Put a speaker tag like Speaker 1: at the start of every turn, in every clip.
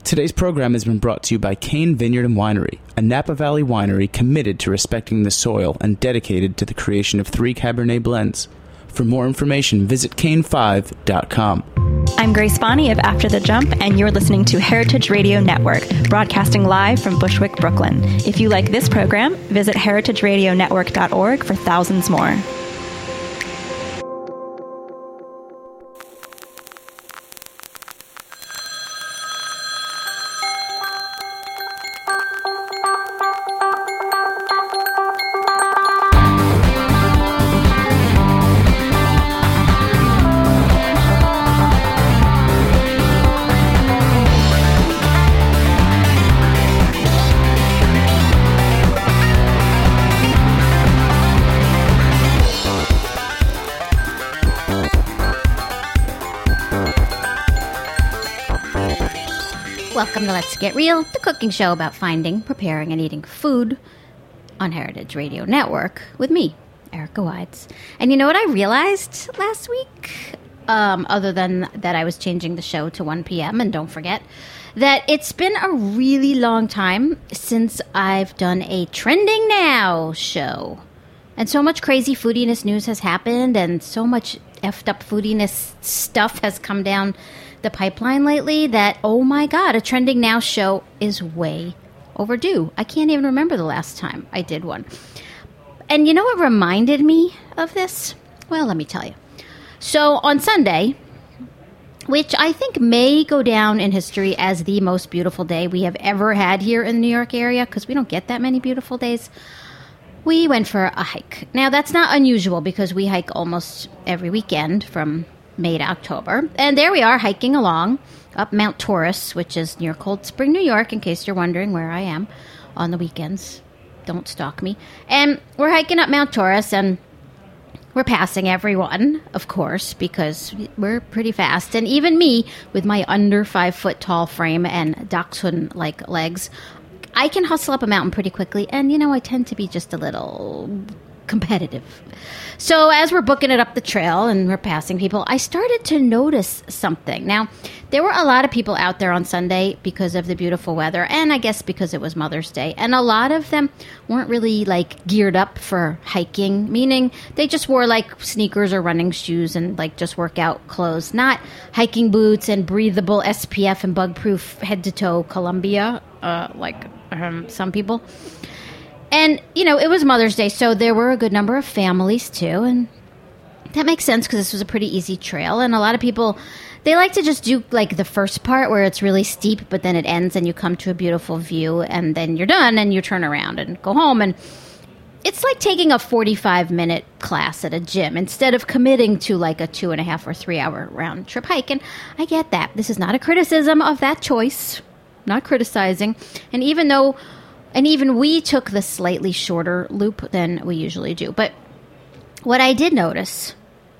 Speaker 1: Today's program has been brought to you by Cane Vineyard and Winery, a Napa Valley winery committed to respecting the soil and dedicated to the creation of 3 Cabernet blends. For more information, visit cane5.com.
Speaker 2: I'm Grace Bonney of After the Jump, and you're listening to Heritage Radio Network, broadcasting live from Bushwick, Brooklyn. If you like this program, visit heritageradionetwork.org for thousands more.
Speaker 3: Welcome to Let's Get Real, the cooking show about finding, preparing, and eating food on Heritage Radio Network with me, Erica Wides. And you know what I realized last week? Other than that I was changing the show to 1 p.m., and don't forget that it's been a really long time since I've done a Trending Now show. And so much crazy foodiness news has happened, and so much effed up foodiness stuff has come down the pipeline lately that, oh my God, a Trending Now show is way overdue. I can't even remember the last time I did one. And you know what reminded me of this? Well, let me tell you. So on Sunday, which I think may go down in history as the most beautiful day we have ever had here in the New York area, because we don't get that many beautiful days, we went for a hike. Now, that's not unusual because we hike almost every weekend from May to October. And there we are hiking along up Mount Taurus, which is near Cold Spring, New York, in case you're wondering where I am on the weekends. Don't stalk me. And we're hiking up Mount Taurus, and we're passing everyone, of course, because we're pretty fast. And even me, with my under 5 foot tall frame and dachshund-like legs, I can hustle up a mountain pretty quickly. And, you know, I tend to be just a little competitive. So as we're booking it up the trail and we're passing people, I started to notice something. Now, there were a lot of people out there on Sunday because of the beautiful weather, and I guess because it was Mother's Day. And a lot of them weren't really like geared up for hiking, meaning they just wore like sneakers or running shoes and like just workout clothes, not hiking boots and breathable SPF and bug-proof head-to-toe Columbia, like some people. And, you know, it was Mother's Day, so there were a good number of families, too. And that makes sense because this was a pretty easy trail. And a lot of people, they like to just do, like, the first part where it's really steep, but then it ends and you come to a beautiful view. And then you're done and you turn around and go home. And it's like taking a 45-minute class at a gym instead of committing to, like, a 2.5 or 3 hour round trip hike. And I get that. This is not a criticism of that choice. Not criticizing. And even we took the slightly shorter loop than we usually do. But what I did notice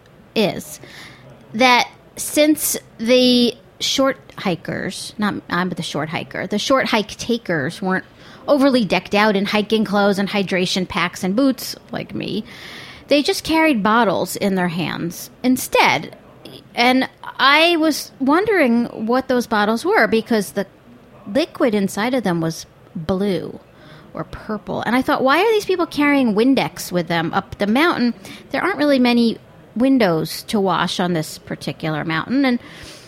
Speaker 3: is that since the short hikers, not I'm the short hiker, the short hike takers weren't overly decked out in hiking clothes and hydration packs and boots like me, they just carried bottles in their hands instead. And I was wondering what those bottles were because the liquid inside of them was blue or purple. And I thought, why are these people carrying Windex with them up the mountain? There aren't really many windows to wash on this particular mountain. And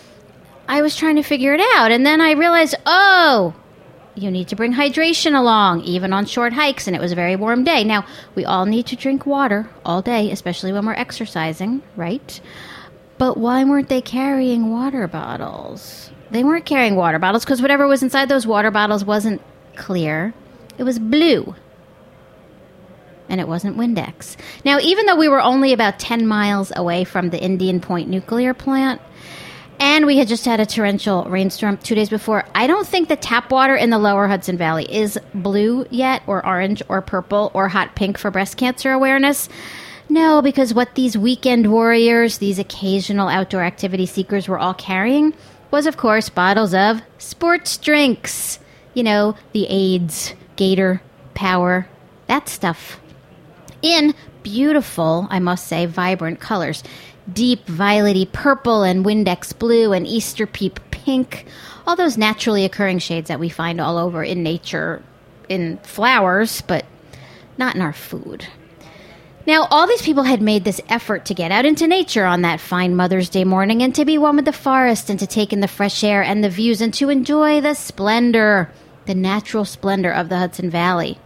Speaker 3: I was trying to figure it out. And then I realized, oh, you need to bring hydration along, even on short hikes. And it was a very warm day. Now, we all need to drink water all day, especially when we're exercising, right? But why weren't they carrying water bottles? They weren't carrying water bottles because whatever was inside those water bottles wasn't clear. It was blue. And it wasn't Windex. Now, even though we were only about 10 miles away from the Indian Point nuclear plant, and we had just had a torrential rainstorm 2 days before, I don't think the tap water in the lower Hudson Valley is blue yet, or orange, or purple, or hot pink for breast cancer awareness. No, because what these weekend warriors, these occasional outdoor activity seekers were all carrying was, of course, bottles of sports drinks. You know, the AIDS, Gator, Power, that stuff. In beautiful, I must say, vibrant colors. deep violety purple and Windex blue and Easter peep pink, all those naturally occurring shades that we find all over in nature, in flowers, but not in our food. Now, all these people had made this effort to get out into nature on that fine Mother's Day morning and to be one with the forest and to take in the fresh air and the views and to enjoy the splendor, the natural splendor of the Hudson Valley.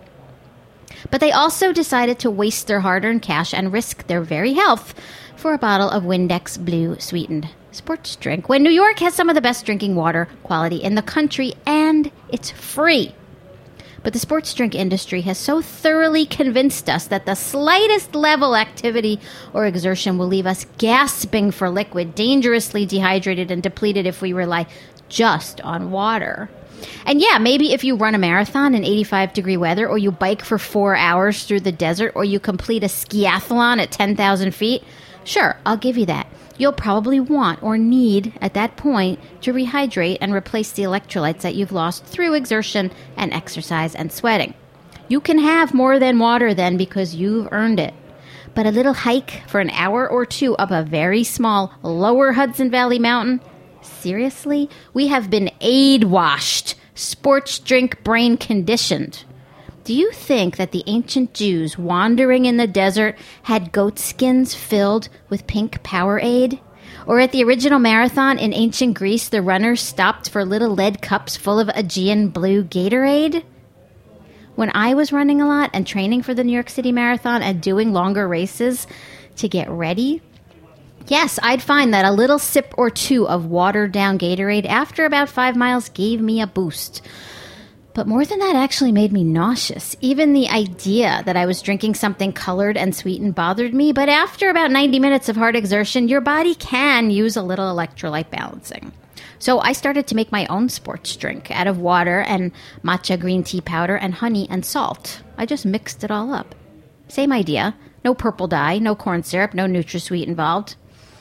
Speaker 3: But they also decided to waste their hard-earned cash and risk their very health for a bottle of Windex Blue sweetened sports drink when New York has some of the best drinking water quality in the country and it's free. But the sports drink industry has so thoroughly convinced us that the slightest level activity or exertion will leave us gasping for liquid, dangerously dehydrated and depleted if we rely just on water. And yeah, maybe if you run a marathon in 85-degree weather, or you bike for 4 hours through the desert, or you complete a skiathlon at 10,000 feet, sure, I'll give you that. You'll probably want or need, at that point, to rehydrate and replace the electrolytes that you've lost through exertion and exercise and sweating. You can have more than water then because you've earned it. But a little hike for an hour or two up a very small lower Hudson Valley mountain? Seriously? We have been aid-washed, sports drink brain conditioned. Do you think that the ancient Jews wandering in the desert had goat skins filled with pink Powerade? Or at the original marathon in ancient Greece, the runners stopped for little lead cups full of Aegean blue Gatorade? When I was running a lot and training for the New York City Marathon and doing longer races to get ready, yes, I'd find that a little sip or two of watered-down Gatorade after about 5 miles gave me a boost. But more than that actually made me nauseous. Even the idea that I was drinking something colored and sweetened bothered me, but after about 90 minutes of hard exertion, your body can use a little electrolyte balancing. So I started to make my own sports drink out of water and matcha green tea powder and honey and salt. I just mixed it all up. Same idea. No purple dye, no corn syrup, no NutraSweet involved.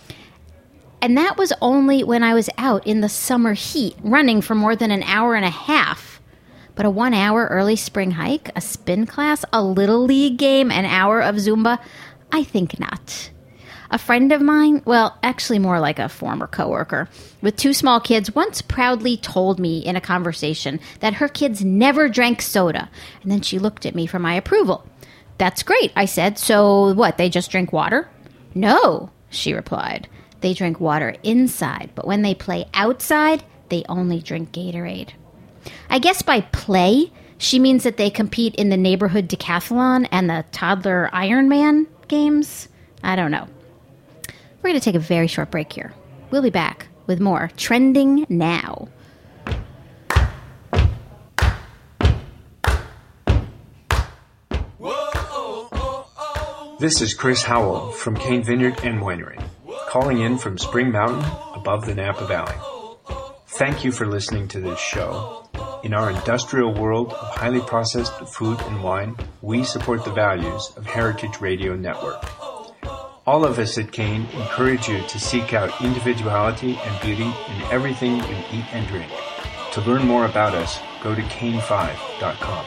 Speaker 3: And that was only when I was out in the summer heat, running for more than an hour and a half. But a 1 hour early spring hike, a spin class, a little league game, an hour of Zumba? I think not. A friend of mine, well, actually more like a former coworker, with 2 small kids, once proudly told me in a conversation that her kids never drank soda. And then she looked at me for my approval. That's great, I said. So what, they just drink water? No, she replied. They drink water inside, but when they play outside, they only drink Gatorade. I guess by play, she means that they compete in the neighborhood decathlon and the toddler Ironman games. I don't know. We're going to take a very short break here. We'll be back with more Trending Now.
Speaker 4: This is Chris Howell from Cane Vineyard and Winery, calling in from Spring Mountain above the Napa Valley. Thank you for listening to this show. In our industrial world of highly processed food and wine, we support the values of Heritage Radio Network. All of us at Cane encourage you to seek out individuality and beauty in everything you eat and drink. To learn more about us, go to cane5.com.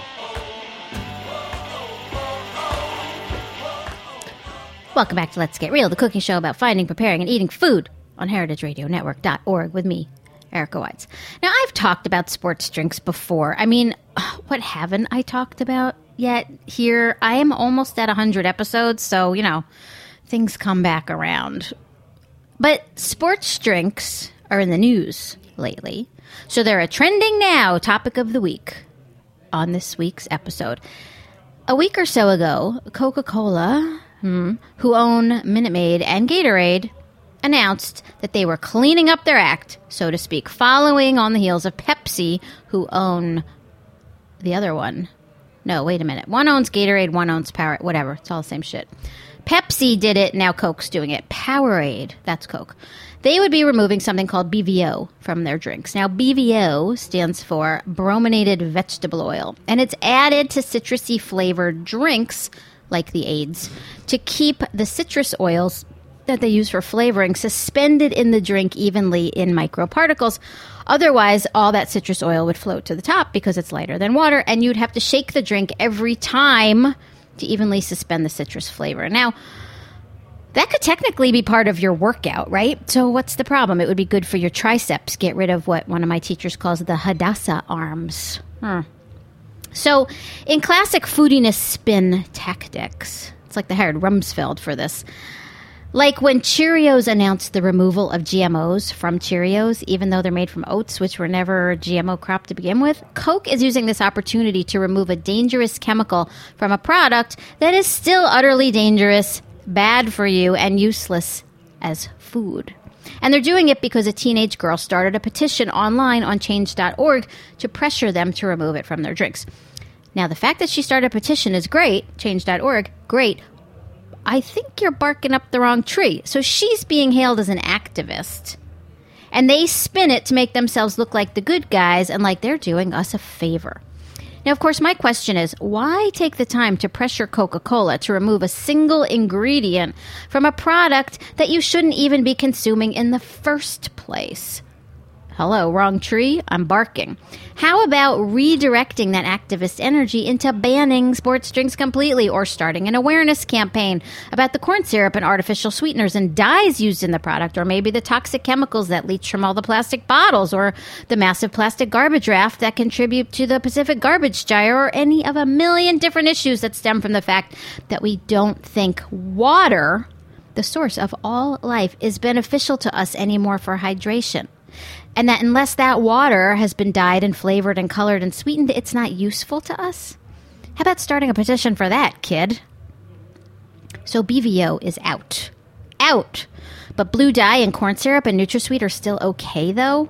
Speaker 3: Welcome back to Let's Get Real, the cooking show about finding, preparing, and eating food on heritageradionetwork.org with me, Erica Wides. Now, I've talked about sports drinks before. I mean, what haven't I talked about yet here? I am almost at 100 episodes, so, things come back around. But sports drinks are in the news lately, so they're a trending now topic of the week on this week's episode. A week or so ago, Coca-Cola, who own Minute Maid and Gatorade, announced that they were cleaning up their act, so to speak, following on the heels of Pepsi, who own the other one. No, wait a minute. One owns Gatorade, one owns Powerade, whatever. It's all the same shit. Pepsi did it, now Coke's doing it. Powerade, that's Coke. They would be removing something called BVO from their drinks. Now, BVO stands for brominated vegetable oil, and it's added to citrusy flavored drinks, like the AIDS, to keep the citrus oils that they use for flavoring suspended in the drink evenly in microparticles. Otherwise, all that citrus oil would float to the top because it's lighter than water, and you'd have to shake the drink every time to evenly suspend the citrus flavor. Now, That could technically be part of your workout, right? So what's the problem? It would be good for your triceps. Get rid of what one of my teachers calls the Hadassah arms. So in classic foodiness spin tactics, it's like the Herod Rumsfeld for this. Like when Cheerios announced the removal of GMOs from Cheerios, even though they're made from oats, which were never a GMO crop to begin with, Coke is using this opportunity to remove a dangerous chemical from a product that is still utterly dangerous, bad for you, and useless as food. And they're doing it because a teenage girl started a petition online on change.org to pressure them to remove it from their drinks. Now, the fact that she started a petition is great, change.org, great. I think you're barking up the wrong tree. So she's being hailed as an activist. And they spin it to make themselves look like the good guys and like they're doing us a favor. Now, of course, my question is, why take the time to pressure Coca-Cola to remove a single ingredient from a product that you shouldn't even be consuming in the first place? Hello, wrong tree? I'm barking. How about redirecting that activist energy into banning sports drinks completely or starting an awareness campaign about the corn syrup and artificial sweeteners and dyes used in the product, or maybe the toxic chemicals that leach from all the plastic bottles, or the massive plastic garbage raft that contribute to the Pacific garbage gyre, or any of a million different issues that stem from the fact that we don't think water, the source of all life, is beneficial to us anymore for hydration. And that unless that water has been dyed and flavored and colored and sweetened, it's not useful to us? How about starting a petition for that, kid? So BVO is out. Out! But blue dye and corn syrup and NutraSweet are still okay, though?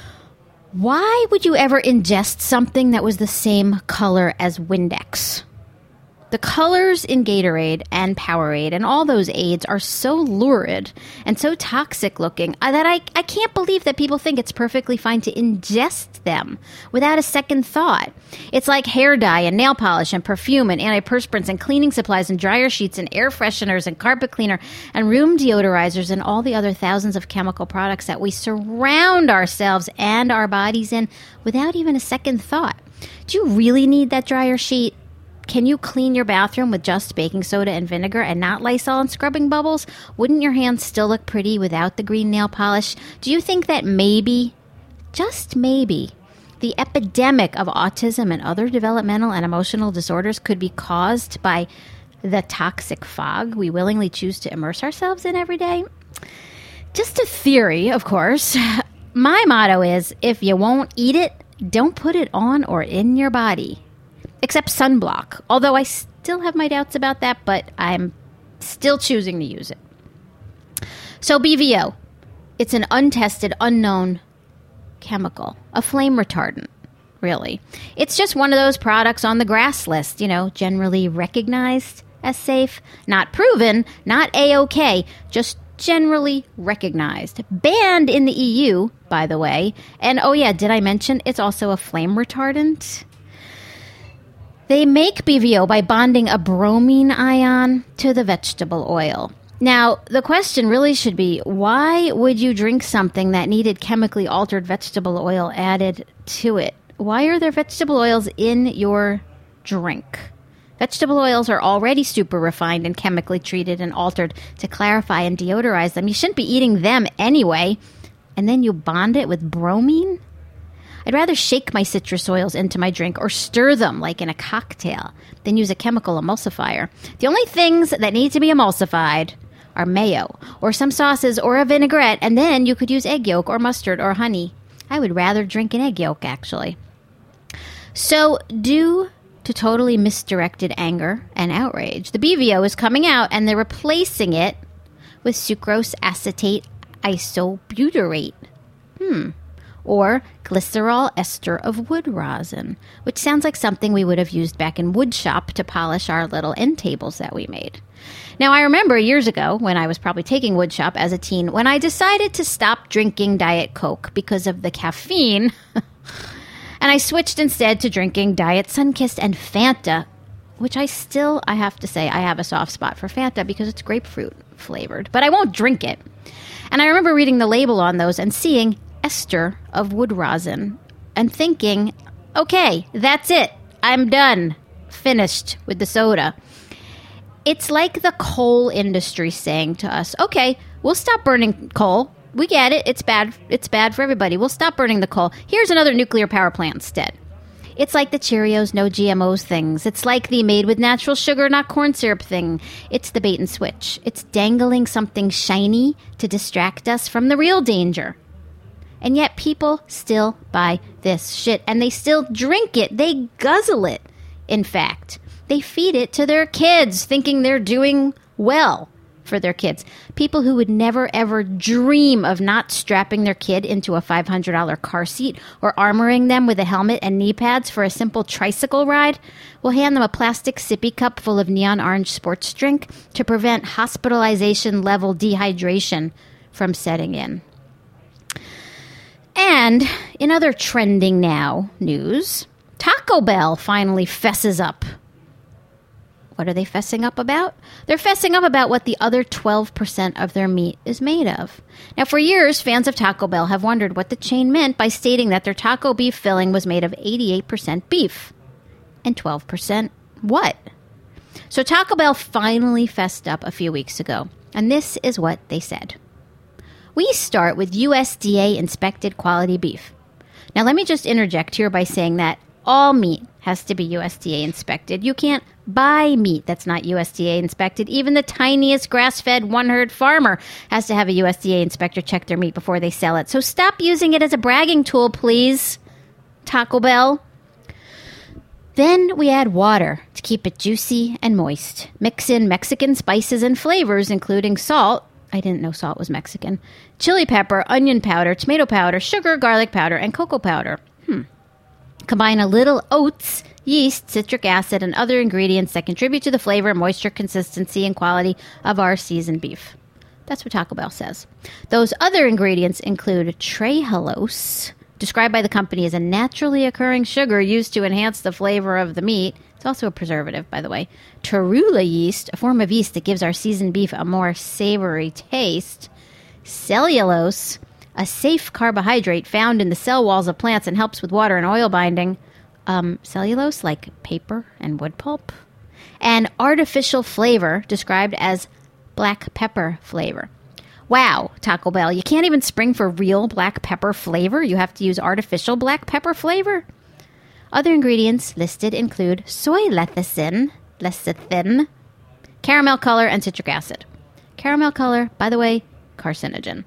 Speaker 3: Why would you ever ingest something that was the same color as Windex? The colors in Gatorade and Powerade and all those aids are so lurid and so toxic looking that I can't believe that people think it's perfectly fine to ingest them without a second thought. It's like hair dye and nail polish and perfume and antiperspirants and cleaning supplies and dryer sheets and air fresheners and carpet cleaner and room deodorizers and all the other thousands of chemical products that we surround ourselves and our bodies in without even a second thought. Do you really need that dryer sheet? Can you clean your bathroom with just baking soda and vinegar and not Lysol and scrubbing bubbles? Wouldn't your hands still look pretty without the green nail polish? Do you think that maybe, just maybe, the epidemic of autism and other developmental and emotional disorders could be caused by the toxic fog we willingly choose to immerse ourselves in every day? Just a theory, of course. My motto is, if you won't eat it, don't put it on or in your body. Except sunblock, although I still have my doubts about that, but I'm still choosing to use it. So BVO, it's an untested, unknown chemical, a flame retardant, really. It's just one of those products on the GRAS list, generally recognized as safe, not proven, not A-OK, just generally recognized. Banned in the EU, by the way. And oh yeah, did I mention it's also a flame retardant? They make BVO by bonding a bromine ion to the vegetable oil. Now, the question really should be, why would you drink something that needed chemically altered vegetable oil added to it? Why are there vegetable oils in your drink? Vegetable oils are already super refined and chemically treated and altered to clarify and deodorize them. You shouldn't be eating them anyway. And then you bond it with bromine? I'd rather shake my citrus oils into my drink or stir them like in a cocktail than use a chemical emulsifier. The only things that need to be emulsified are mayo or some sauces or a vinaigrette, and then you could use egg yolk or mustard or honey. I would rather drink an egg yolk, actually. So, due to totally misdirected anger and outrage, the BVO is coming out and they're replacing it with sucrose acetate isobutyrate. Or glycerol ester of wood rosin, which sounds like something we would have used back in wood shop to polish our little end tables that we made. Now, I remember years ago, when I was probably taking wood shop as a teen, when I decided to stop drinking Diet Coke because of the caffeine, and I switched instead to drinking Diet Sunkist and Fanta, which I have to say, I have a soft spot for Fanta because it's grapefruit flavored, but I won't drink it. And I remember reading the label on those and seeing ester of wood rosin and thinking, okay, that's it. I'm done. Finished with the soda. It's like the coal industry saying to us, okay, we'll stop burning coal. We get it. It's bad. It's bad for everybody. We'll stop burning the coal. Here's another nuclear power plant instead. It's like the Cheerios, no GMOs things. It's like the made with natural sugar, not corn syrup thing. It's the bait and switch. It's dangling something shiny to distract us from the real danger. And yet people still buy this shit, and they still drink it. They guzzle it, in fact. They feed it to their kids, thinking they're doing well for their kids. People who would never, ever dream of not strapping their kid into a $500 car seat or armoring them with a helmet and knee pads for a simple tricycle ride will hand them a plastic sippy cup full of neon orange sports drink to prevent hospitalization-level dehydration from setting in. And in other trending now news, Taco Bell finally fesses up. What are they fessing up about? They're fessing up about what the other 12% of their meat is made of. Now, for years, fans of Taco Bell have wondered what the chain meant by stating that their taco beef filling was made of 88% beef. And 12% what? So Taco Bell finally fessed up a few weeks ago. And this is what they said. We start with USDA-inspected quality beef. Now, let me just interject here by saying that all meat has to be USDA inspected. You can't buy meat that's not USDA inspected. Even the tiniest grass-fed one-herd farmer has to have a USDA inspector check their meat before they sell it. So stop using it as a bragging tool, please, Taco Bell. Then we add water to keep it juicy and moist. Mix in Mexican spices and flavors, including salt. I didn't know salt was Mexican. Chili pepper, onion powder, tomato powder, sugar, garlic powder, and cocoa powder. Combine a little oats, yeast, citric acid, and other ingredients that contribute to the flavor, moisture, consistency, and quality of our seasoned beef. That's what Taco Bell says. Those other ingredients include trehalose, described by the company as a naturally occurring sugar used to enhance the flavor of the meat. It's also a preservative, by the way. Torula yeast, a form of yeast that gives our seasoned beef a more savory taste. Cellulose, a safe carbohydrate found in the cell walls of plants and helps with water and oil binding. Cellulose, like paper and wood pulp. And artificial flavor, described as black pepper flavor. Wow, Taco Bell, you can't even spring for real black pepper flavor? You have to use artificial black pepper flavor? Other ingredients listed include soy lecithin, caramel color, and citric acid. Caramel color, by the way, carcinogen.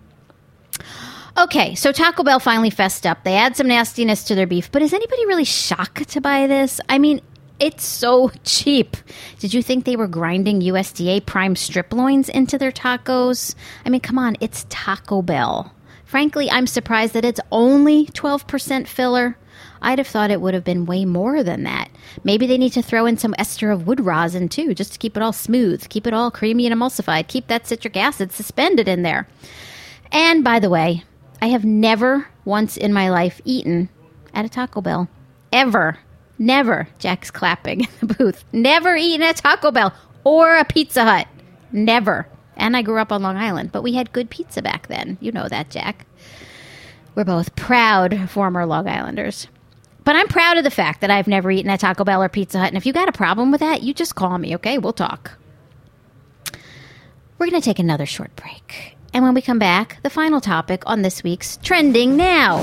Speaker 3: Okay, so Taco Bell finally fessed up. They add some nastiness to their beef, but is anybody really shocked to buy this? I mean, it's so cheap. Did you think they were grinding USDA prime strip loins into their tacos? I mean, come on, it's Taco Bell. Frankly, I'm surprised that it's only 12% filler. I'd have thought it would have been way more than that. Maybe they need to throw in some ester of wood rosin, too, just to keep it all smooth, keep it all creamy and emulsified, keep that citric acid suspended in there. And by the way, I have never once in my life eaten at a Taco Bell. Ever. Never. Jack's clapping in the booth. Never eaten at Taco Bell or a Pizza Hut. Never. And I grew up on Long Island, but we had good pizza back then. You know that, Jack. We're both proud former Long Islanders. But I'm proud of the fact that I've never eaten at Taco Bell or Pizza Hut. And if you got a problem with that, you just call me, okay? We'll talk. We're going to take another short break. And when we come back, the final topic on this week's Trending Now.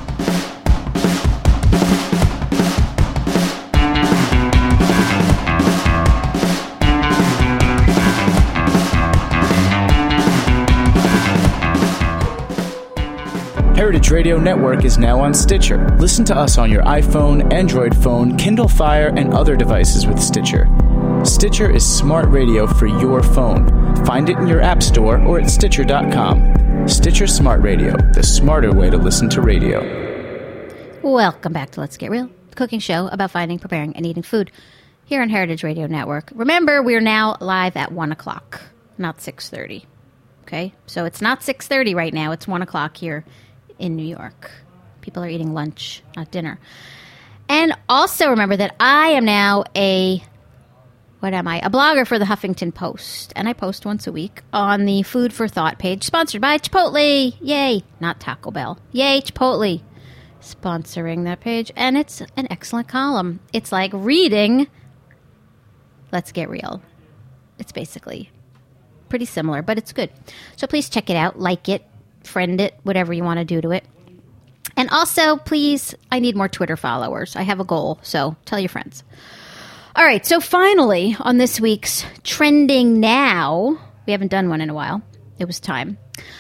Speaker 1: Heritage Radio Network is now on Stitcher. Listen to us on your iPhone, Android phone, Kindle Fire, and other devices with Stitcher. Stitcher is smart radio for your phone. Find it in your app store or at Stitcher.com. Stitcher Smart Radio, the smarter way to listen to radio.
Speaker 3: Welcome back to Let's Get Real, the cooking show about finding, preparing, and eating food here on Heritage Radio Network. Remember, we're now live at 1 o'clock, not 6:30. Okay? So it's not 6:30 right now. It's 1 o'clock here in New York. People are eating lunch, not dinner. And also remember that I am now a blogger for the Huffington Post. And I post once a week on the Food for Thought page, sponsored by Chipotle. Yay. Not Taco Bell. Yay, Chipotle. Sponsoring that page. And it's an excellent column. It's like reading Let's Get Real. It's basically pretty similar, but it's good. So please check it out, like it, friend it, whatever you want to do to it. And also, please, I need more Twitter followers. I have a goal, so tell your friends. All right, so finally, on this week's Trending Now, we haven't done one in a while. It was time.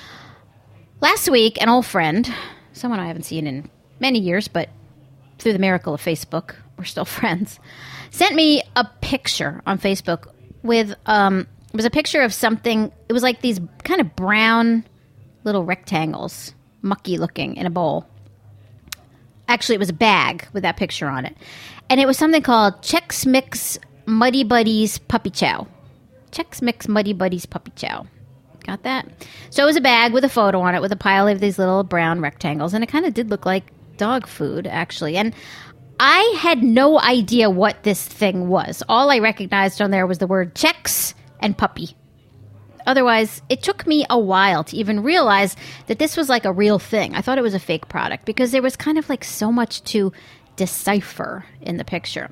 Speaker 3: Last week, an old friend, someone I haven't seen in many years, but through the miracle of Facebook, we're still friends, sent me a picture on Facebook with, it was a picture of something, it was like these kind of brown little rectangles, mucky looking, in a bowl. Actually, it was a bag with that picture on it. And it was something called Chex Mix Muddy Buddies Puppy Chow. Chex Mix Muddy Buddies Puppy Chow. Got that? So it was a bag with a photo on it with a pile of these little brown rectangles. And it kind of did look like dog food, actually. And I had no idea what this thing was. All I recognized on there was the word Chex and puppy. Otherwise, it took me a while to even realize that this was like a real thing. I thought it was a fake product because there was kind of like so much to decipher in the picture.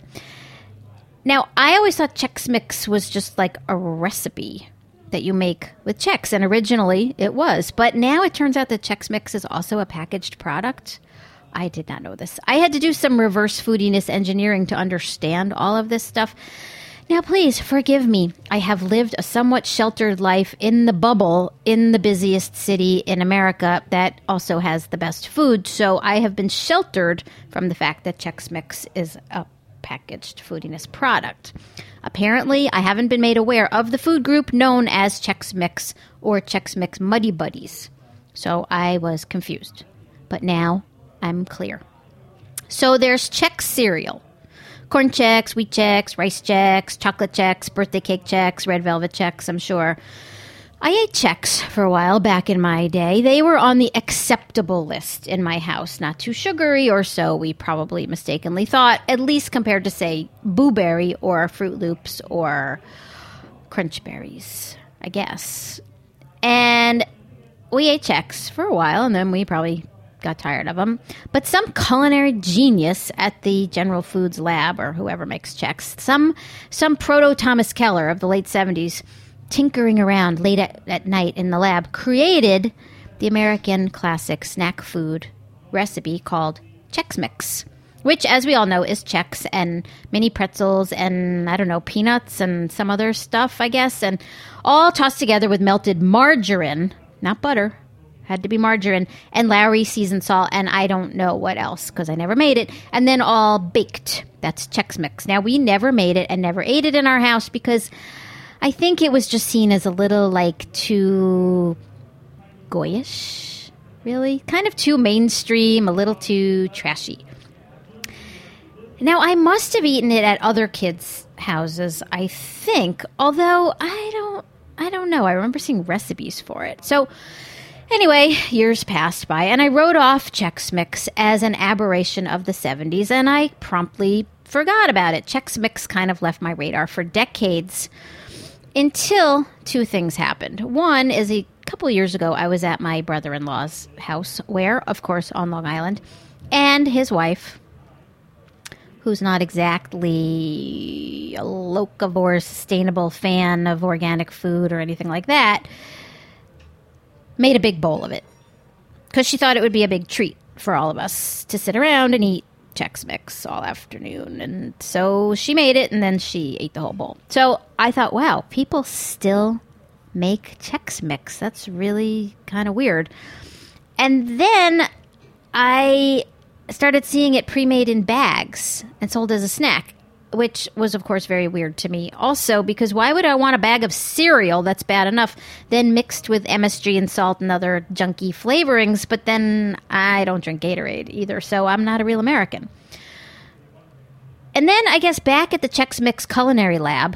Speaker 3: Now, I always thought Chex Mix was just like a recipe that you make with Chex, and originally it was. But now it turns out that Chex Mix is also a packaged product. I did not know this. I had to do some reverse foodiness engineering to understand all of this stuff. Now, please forgive me. I have lived a somewhat sheltered life in the bubble in the busiest city in America that also has the best food. So I have been sheltered from the fact that Chex Mix is a packaged foodiness product. Apparently, I haven't been made aware of the food group known as Chex Mix or Chex Mix Muddy Buddies. So I was confused. But now I'm clear. So there's Chex cereal. Corn Chex, wheat Chex, rice Chex, chocolate Chex, birthday cake Chex, red velvet Chex, I'm sure. I ate Chex for a while back in my day. They were on the acceptable list in my house. Not too sugary, or so we probably mistakenly thought, at least compared to, say, Boo Berry or Fruit Loops or Crunch Berries, I guess. And we ate Chex for a while, and then we probably got tired of them. But some culinary genius at the General Foods lab, or whoever makes Chex, some proto Thomas Keller of the late 70s, tinkering around late at night in the lab, created the American classic snack food recipe called Chex Mix, which, as we all know, is Chex and mini pretzels and, I don't know, peanuts and some other stuff, I guess, and all tossed together with melted margarine, not butter, had to be margarine, and Lowry seasoned salt, and I don't know what else, because I never made it, and then all baked. That's Chex Mix. Now, we never made it and never ate it in our house because I think it was just seen as a little, like, too goyish, really. Kind of too mainstream, a little too trashy. Now, I must have eaten it at other kids' houses, I think, although I don't know. I remember seeing recipes for it. So anyway, years passed by, and I wrote off Chex Mix as an aberration of the 70s, and I promptly forgot about it. Chex Mix kind of left my radar for decades until two things happened. One is a couple of years ago, I was at my brother-in-law's house, where, of course, on Long Island, and his wife, who's not exactly a locavore, sustainable fan of organic food or anything like that, made a big bowl of it because she thought it would be a big treat for all of us to sit around and eat Chex Mix all afternoon. And so she made it, and then she ate the whole bowl. So I thought, wow, people still make Chex Mix. That's really kind of weird. And then I started seeing it pre-made in bags and sold as a snack, which was, of course, very weird to me also, because why would I want a bag of cereal that's bad enough, then mixed with MSG and salt and other junky flavorings, but then I don't drink Gatorade either, so I'm not a real American. And then, I guess, back at the Chex Mix Culinary Lab,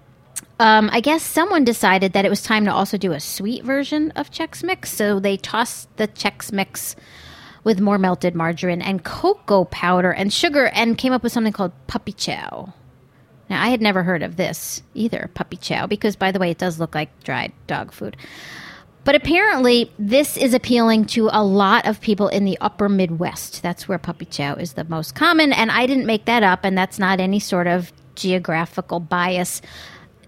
Speaker 3: I guess someone decided that it was time to also do a sweet version of Chex Mix, so they tossed the Chex Mix with more melted margarine and cocoa powder and sugar and came up with something called Puppy Chow. Now, I had never heard of this either, Puppy Chow, because, by the way, it does look like dried dog food. But apparently, this is appealing to a lot of people in the upper Midwest. That's where Puppy Chow is the most common, and I didn't make that up, and that's not any sort of geographical bias.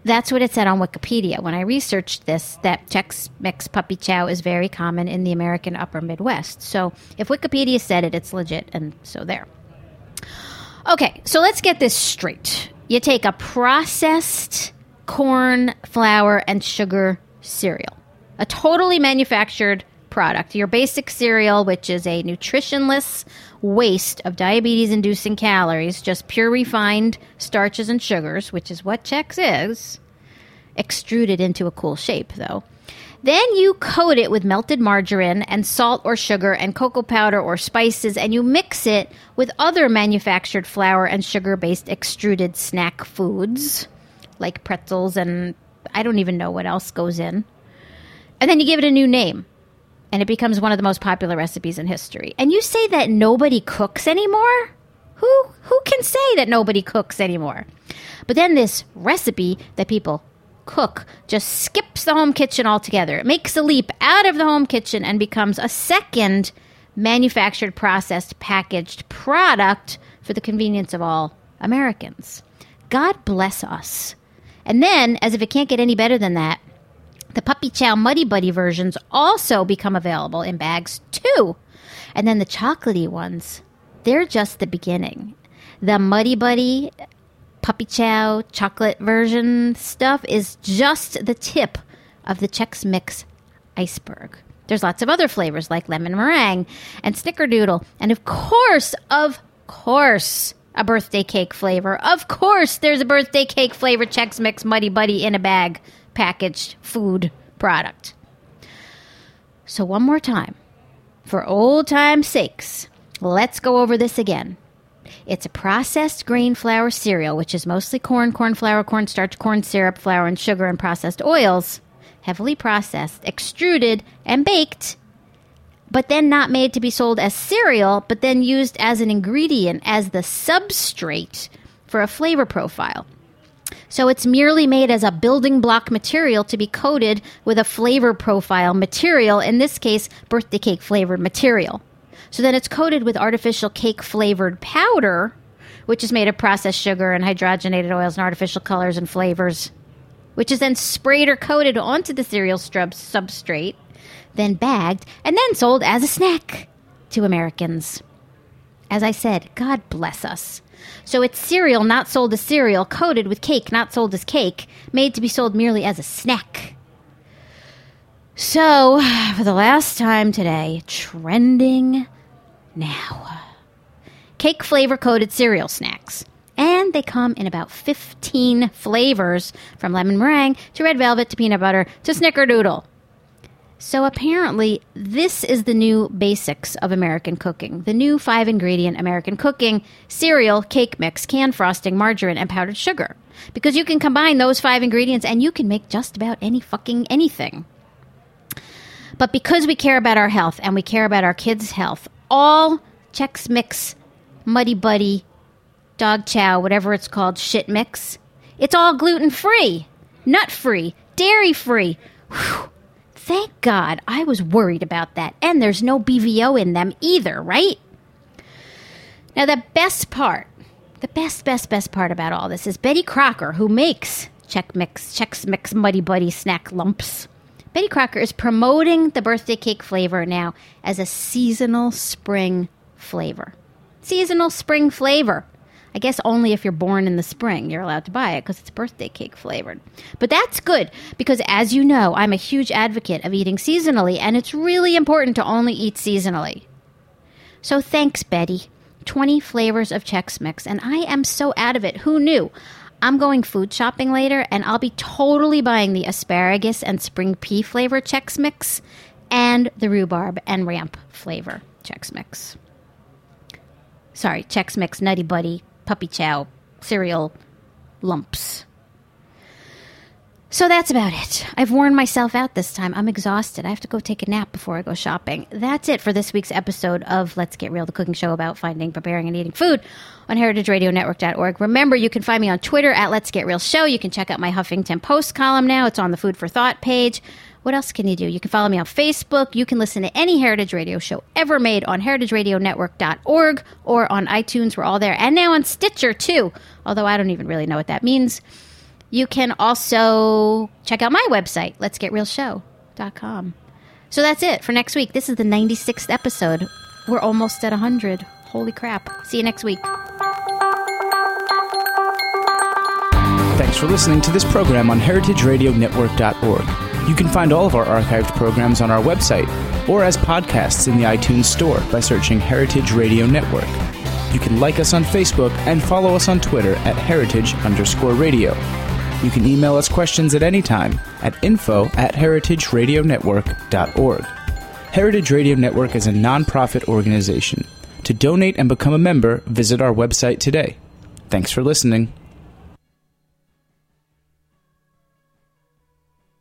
Speaker 3: That's what it said on Wikipedia. When I researched this, that Chex Mix puppy chow is very common in the American upper Midwest. So if Wikipedia said it, it's legit. And so there. Okay, so let's get this straight. You take a processed corn, flour, and sugar cereal, a totally manufactured product, your basic cereal, which is a nutritionless waste of diabetes-inducing calories, just pure refined starches and sugars, which is what Chex is, extruded into a cool shape, though. Then you coat it with melted margarine and salt or sugar and cocoa powder or spices, and you mix it with other manufactured flour and sugar-based extruded snack foods, like pretzels and I don't even know what else goes in. And then you give it a new name, and it becomes one of the most popular recipes in history. And you say that nobody cooks anymore? Who can say that nobody cooks anymore? But then this recipe that people cook just skips the home kitchen altogether. It makes a leap out of the home kitchen and becomes a second manufactured, processed, packaged product for the convenience of all Americans. God bless us. And then, as if it can't get any better than that, the Puppy Chow Muddy Buddy versions also become available in bags too. And then the chocolatey ones, they're just the beginning. The Muddy Buddy Puppy Chow chocolate version stuff is just the tip of the Chex Mix iceberg. There's lots of other flavors like lemon meringue and snickerdoodle. And of course, a birthday cake flavor. Of course, there's a birthday cake flavor Chex Mix Muddy Buddy in a bag packaged food product. So one more time, for old time's sakes, let's go over this again. It's a processed grain flour cereal, which is mostly corn flour, cornstarch, corn syrup, flour, and sugar, and processed oils, heavily processed, extruded, and baked, but then not made to be sold as cereal, but then used as an ingredient, as the substrate for a flavor profile. So it's merely made as a building block material to be coated with a flavor profile material, in this case, birthday cake flavored material. So then it's coated with artificial cake flavored powder, which is made of processed sugar and hydrogenated oils and artificial colors and flavors, which is then sprayed or coated onto the cereal substrate, then bagged, and then sold as a snack to Americans. As I said, God bless us. So it's cereal not sold as cereal, coated with cake not sold as cake, made to be sold merely as a snack. So, for the last time today, trending now. Cake flavor coated cereal snacks. And they come in about 15 flavors, from lemon meringue to red velvet to peanut butter to snickerdoodle. So apparently, this is the new basics of American cooking. The new 5-ingredient American cooking: cereal, cake mix, canned frosting, margarine, and powdered sugar. Because you can combine those 5 ingredients and you can make just about anything. But because we care about our health and we care about our kids' health, all Chex Mix, Muddy Buddy, Dog Chow, whatever it's called, shit mix, it's all gluten-free, nut-free, dairy-free. Whew. Thank God, I was worried about that. And there's no BVO in them either, right? Now, the best part about all this is Betty Crocker, who makes Chex Mix Muddy Buddy snack lumps. Betty Crocker is promoting the birthday cake flavor now as a seasonal spring flavor. Seasonal spring flavor. I guess only if you're born in the spring you're allowed to buy it, because it's birthday cake flavored. But that's good, because as you know, I'm a huge advocate of eating seasonally, and it's really important to only eat seasonally. So thanks, Betty. 20 flavors of Chex Mix, and I am so out of it. Who knew? I'm going food shopping later, and I'll be totally buying the asparagus and spring pea flavor Chex Mix and the rhubarb and ramp flavor Chex Mix. Sorry, Chex Mix Nutty Buddy Puppy Chow cereal lumps. So that's about it. I've worn myself out this time. I'm exhausted. I have to go take a nap before I go shopping. That's it for this week's episode of Let's Get Real, the cooking show about finding, preparing, and eating food on heritageradionetwork.org. Remember, you can find me on Twitter at Let's Get Real Show. You can check out my Huffington Post column now. It's on the Food for Thought page. What else can you do? You can follow me on Facebook. You can listen to any Heritage Radio show ever made on heritageradionetwork.org or on iTunes. We're all there. And now on Stitcher, too, although I don't even really know what that means. You can also check out my website, letsgetrealshow.com. So that's it for next week. This is the 96th episode. We're almost at 100. Holy crap. See you next week.
Speaker 1: Thanks for listening to this program on heritageradionetwork.org. You can find all of our archived programs on our website or as podcasts in the iTunes Store by searching Heritage Radio Network. You can like us on Facebook and follow us on Twitter at heritage_radio. You can email us questions at any time at info@heritageradionetwork.org. Heritage Radio Network is a non-profit organization. To donate and become a member, visit our website today. Thanks for listening.